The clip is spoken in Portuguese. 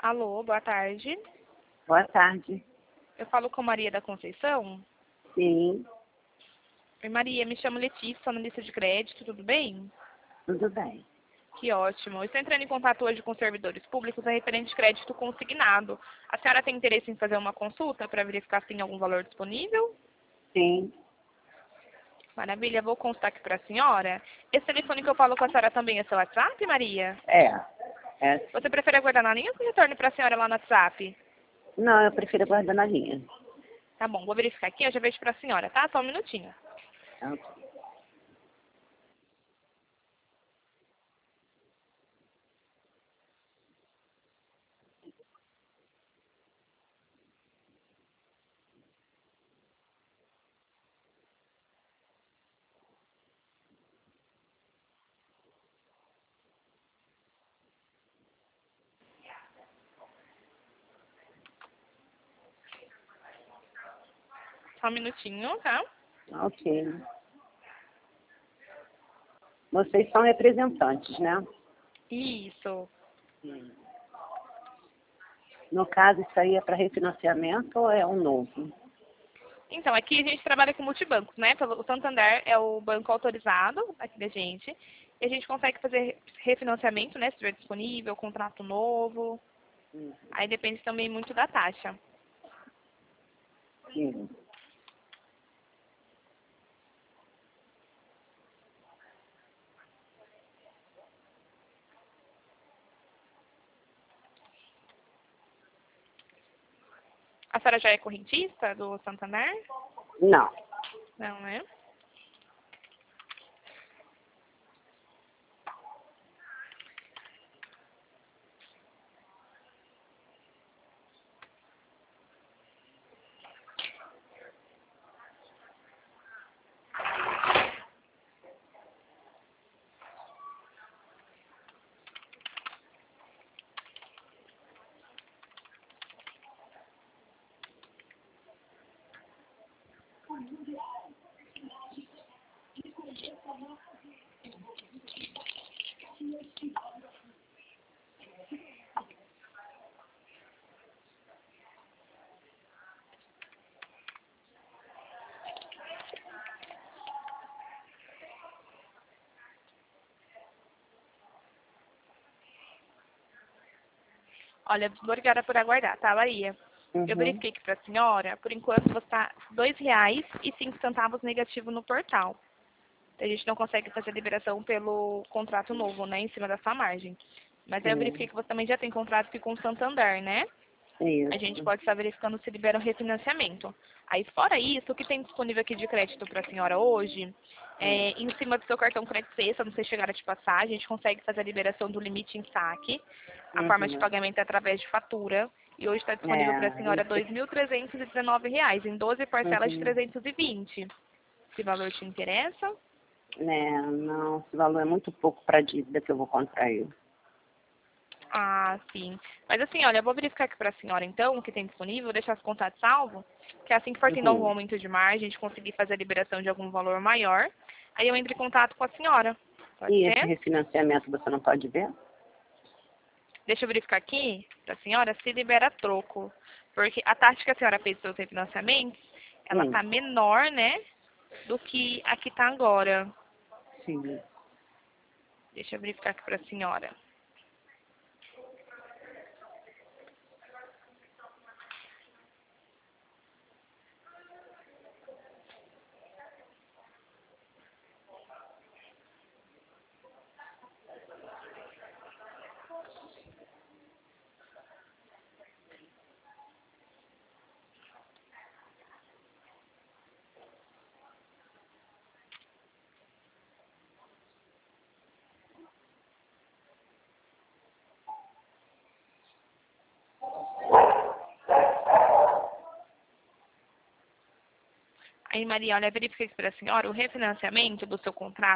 Alô, boa tarde. Boa tarde. Eu falo com Maria da Conceição. Sim, Oi, Maria, me chamo Letícia, sou analista de crédito, tudo bem? tudo bem. Que ótimo. Eu estou entrando em contato hoje com servidores públicos a referente de crédito consignado. A senhora tem interesse em fazer uma consulta para verificar se tem algum valor disponível? Sim, Maravilha, vou constar aqui para a senhora. Esse telefone que eu falo com a senhora também é seu WhatsApp, Maria? é. Você prefere aguardar na linha ou que eu retorne para a senhora lá no WhatsApp? Não, eu prefiro guardar na linha. Tá bom, vou verificar aqui, eu já vejo para a senhora, tá? Só um minutinho. Tá. Só um minutinho, tá? Ok. Vocês são representantes, né? Isso. No caso, isso aí é para refinanciamento ou é um novo? Então, aqui a gente trabalha com multibancos, né? O Santander é o banco autorizado aqui da gente. E a gente consegue fazer refinanciamento, né? Se estiver disponível, contrato novo. Aí depende também muito da taxa. Sim. A senhora já é correntista do Santander? Não. Não, né? Olha, obrigada por aguardar, tá, Maria? Eu Uhum. verifiquei aqui para a senhora, por enquanto você está R$ 2,05 negativo no portal. A gente não consegue fazer a liberação pelo contrato novo, né, em cima da sua margem. Mas aí eu verifiquei Sim. que você também já tem contrato aqui com o Santander, né? A gente Isso. pode estar verificando se libera o refinanciamento. Aí, fora isso, o que tem disponível aqui de crédito para a senhora hoje, em cima do seu cartão crédito extra, não sei chegar a te passar, a gente consegue fazer a liberação do limite em saque. A forma de Uhum. pagamento é através de fatura. E hoje está disponível para a É, senhora R$ isso. 2.319, em 12 parcelas de Uhum. 320. Esse valor te interessa? É, não, esse valor é muito pouco para a dívida que eu vou contrair. Ah, sim. Mas assim, olha, eu vou verificar aqui para a senhora então, o que tem disponível, vou deixar os contatos salvos, que assim que for tendo algum Uhum. aumento de margem, a gente conseguir fazer a liberação de algum valor maior, aí eu entro em contato com a senhora. Pode E esse ser? refinanciamento você não pode ver? Deixa eu verificar aqui para a senhora se libera troco. Porque a taxa que a senhora fez pelos refinanciamentos, ela Hum. tá menor, né, do que a que tá agora. Sim. Deixa eu verificar aqui para a senhora. Aí, Maria, olha, verifiquei aqui para a senhora o refinanciamento do seu contrato